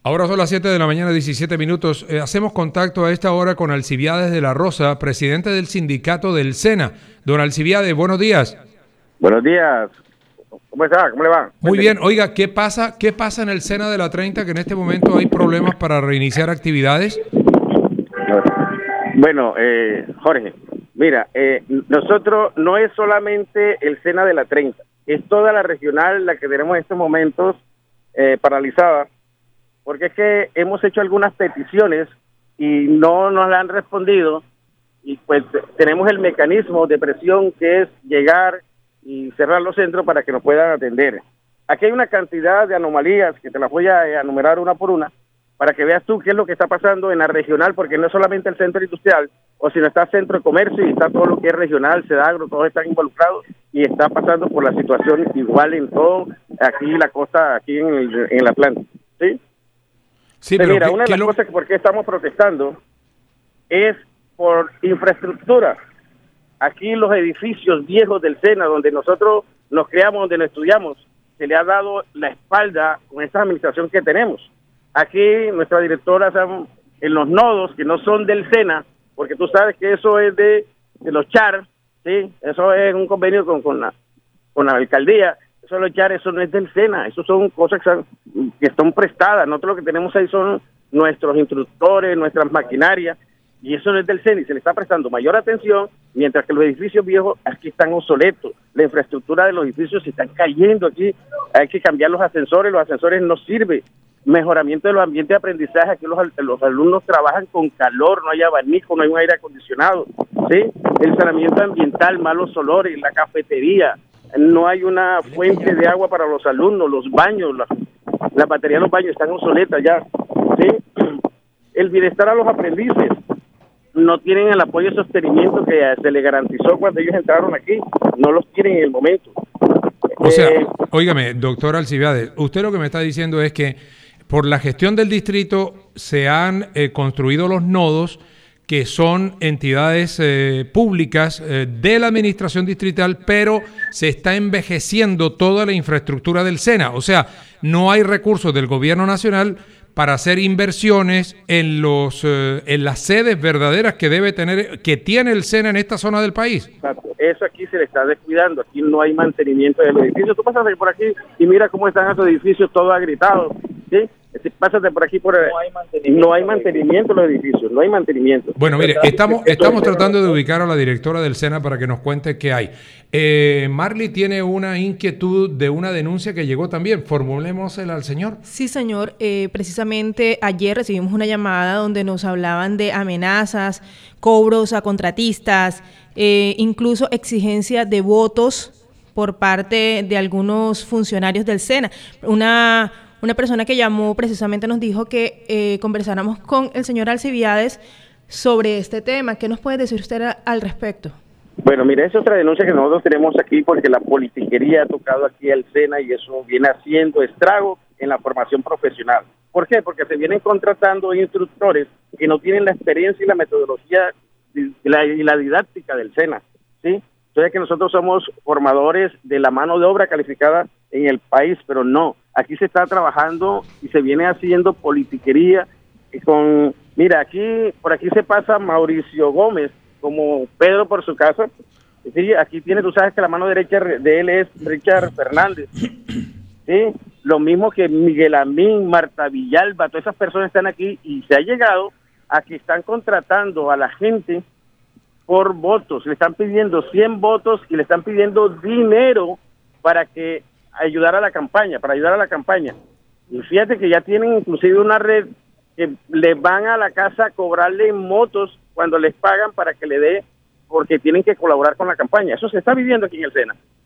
Ahora son las 7 de la mañana, 17 minutos. Hacemos contacto a esta hora con Alcibiades de la Rosa, presidente del sindicato del SENA. Don Alcibiades, buenos días. Buenos días. ¿Cómo está? ¿Cómo le va? Muy bien. Oiga, ¿qué pasa en el SENA de la 30 que en este momento hay problemas para reiniciar actividades? Bueno, Jorge, mira, nosotros no es solamente el SENA de la 30, es toda la regional la que tenemos en estos momentos paralizada, porque es que hemos hecho algunas peticiones y no nos la han respondido, y pues tenemos el mecanismo de presión que es llegar y cerrar los centros para que nos puedan atender. Aquí hay una cantidad de anomalías que te las voy a enumerar una por una para que veas tú qué es lo que está pasando en la regional, porque no es solamente el centro industrial, o si no está el centro de comercio y está todo lo que es regional, Sedagro, todos están involucrados y está pasando por la situación igual en todo aquí la costa, aquí en el Atlántico, ¿sí? Sí, pero mira, una de las cosas que por qué estamos protestando es por infraestructura. Aquí los edificios viejos del SENA, donde nosotros nos creamos, donde nos estudiamos, se le ha dado la espalda con esta administración que tenemos. Aquí nuestra directora están en los nodos que no son del SENA, porque tú sabes que eso es de los CHAR, ¿sí? Eso es un convenio con la alcaldía. Eso de los CHAR, eso no es del SENA, eso son cosas que están prestadas. Nosotros lo que tenemos ahí son nuestros instructores, nuestras maquinarias, y eso no es del SENA y se le está prestando mayor atención, mientras que los edificios viejos aquí están obsoletos. La infraestructura de los edificios se están cayendo aquí, hay que cambiar los ascensores no sirven. Mejoramiento de los ambientes de aprendizaje, aquí los alumnos trabajan con calor, no hay abanico, no hay un aire acondicionado, ¿sí? El saneamiento ambiental, malos olores, la cafetería, no hay una fuente de agua para los alumnos, los baños, la batería de los baños están obsoletas ya, ¿sí? El bienestar a los aprendices, no tienen el apoyo y sostenimiento que se les garantizó cuando ellos entraron aquí, no los tienen en el momento. O sea, óigame, doctor Alcibiades, usted lo que me está diciendo es que por la gestión del distrito se han construido los nodos que son entidades públicas de la administración distrital, pero se está envejeciendo toda la infraestructura del SENA. O sea, no hay recursos del gobierno nacional para hacer inversiones en las sedes verdaderas que tiene el SENA en esta zona del país. Exacto. Eso aquí se le está descuidando, aquí no hay mantenimiento de los edificios. Tú pasas por aquí y mira cómo están esos edificios todos agritados, ¿sí? Pásate por aquí, no hay mantenimiento de los edificios, no hay mantenimiento. Bueno, mire, estamos tratando de ubicar a la directora del SENA para que nos cuente qué hay. Marley tiene una inquietud de una denuncia que llegó también. Formulémosela al señor. Sí, señor. Precisamente ayer recibimos una llamada donde nos hablaban de amenazas, cobros a contratistas, incluso exigencia de votos por parte de algunos funcionarios del SENA. Una persona que llamó precisamente nos dijo que conversáramos con el señor Alcibiades sobre este tema. ¿Qué nos puede decir usted al respecto? Bueno, mira, es otra denuncia que nosotros tenemos aquí porque la politiquería ha tocado aquí al SENA y eso viene haciendo estrago en la formación profesional. ¿Por qué? Porque se vienen contratando instructores que no tienen la experiencia y la metodología y la didáctica del SENA, ¿sí? Entonces que nosotros somos formadores de la mano de obra calificada en el país, pero no. Aquí se está trabajando y se viene haciendo politiquería mira, por aquí se pasa Mauricio Gómez, como Pedro por su casa. Sí, aquí tú sabes que la mano derecha de él es Richard Fernández. Sí, lo mismo que Miguel Amín, Marta Villalba, todas esas personas están aquí y se ha llegado a que están contratando a la gente por votos, le están pidiendo 100 votos y le están pidiendo dinero para ayudar a la campaña. Y fíjate que ya tienen inclusive una red que les van a la casa a cobrarle motos cuando les pagan para que le dé, porque tienen que colaborar con la campaña. Eso se está viviendo aquí en el SENA.